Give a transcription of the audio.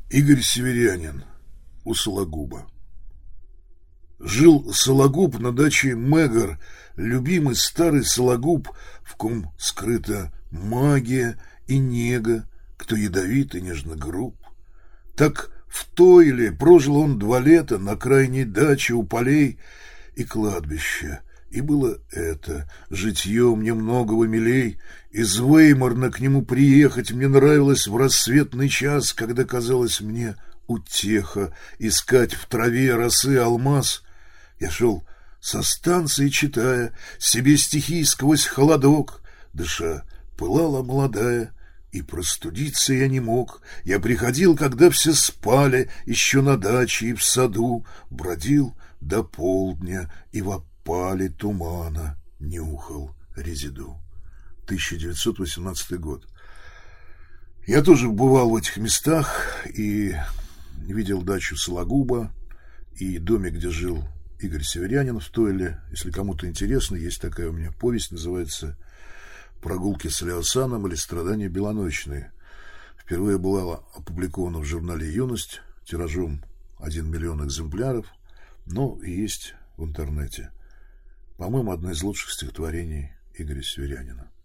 Игорь Северянин у Сологуба. Жил Сологуб на даче Мегар, любимый старый Сологуб, в ком скрыта магия и нега, кто ядовит и нежно груб. Так в Тойле прожил он 2 лета на крайней даче у полей и кладбища. И было это житье мне многого милей. Из Веймарна к нему приехать мне нравилось в рассветный час, когда казалось мне утеха искать в траве росы алмаз. Я шел со станции, читая себе стихи сквозь холодок, дыша пылала молодая, и простудиться я не мог. Я приходил, когда все спали, еще на даче и в саду, бродил до полдня и в опале тумана нюхал резиду. 1918 год. Я тоже бывал в этих местах и видел дачу Сологуба и домик, где жил Игорь Северянин в Тойле. Если кому-то интересно, есть такая у меня повесть, называется «Прогулки с Леосаном» или «Страдания белоночные». Впервые была опубликована в журнале «Юность» тиражом 1 миллион экземпляров, но и есть в интернете. По-моему, одно из лучших стихотворений Игоря Северянина.